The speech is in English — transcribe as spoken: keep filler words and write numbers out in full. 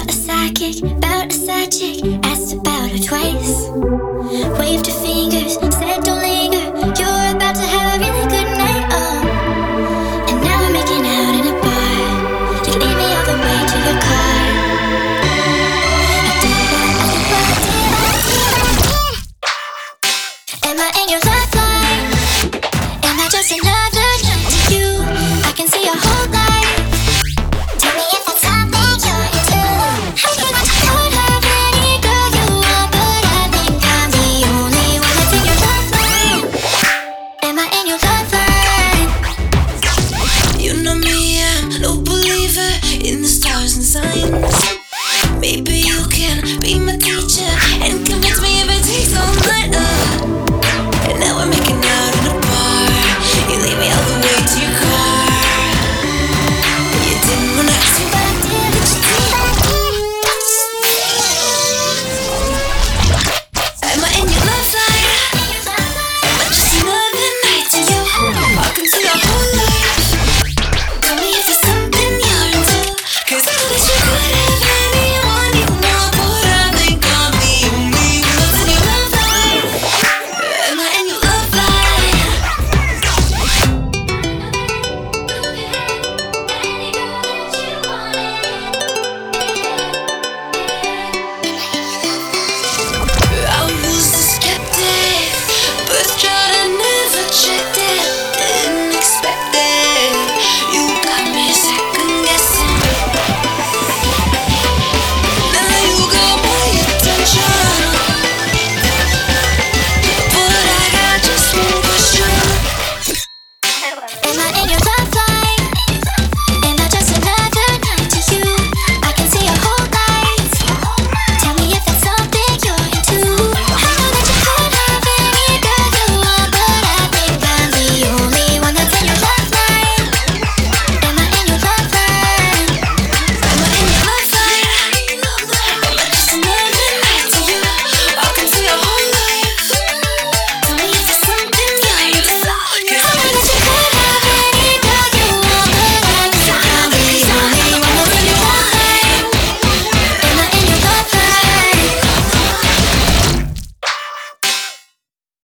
Saw a psychic, about a side chick, asked about her twice. Waved her fingers, said don't linger, you're about to have a really good night, oh. And now we're making out in a bar. You lead me all the way to your car. I did what, I did what, I did what, I did. Am I in your lifeline? Am I just another night to you? I can see your whole life. Tell me if that's something you're into. I think I could have any girl you want, but I think I'm the only one that's in your lifeline. Am I in your lifeline? You know me, I'm no believer in the stars and signs.